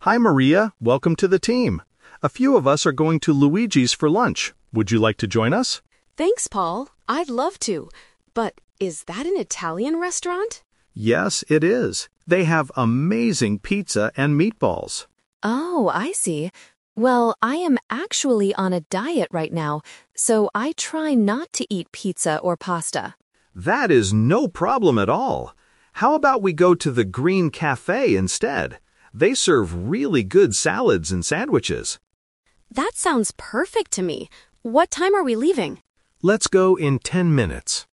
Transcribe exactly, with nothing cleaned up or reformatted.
Hi, Maria. Welcome to the team. A few of us are going to Luigi's for lunch. Would you like to join us? Thanks, Paul. I'd love to. But is that an Italian restaurant? Yes, it is. They have amazing pizza and meatballs. Oh, I see. Well, I am actually on a diet right now, so I try not to eat pizza or pasta. That is no problem at all. How about we go to the Green Cafe instead? They serve really good salads and sandwiches. That sounds perfect to me. What time are we leaving? Let's go in ten minutes.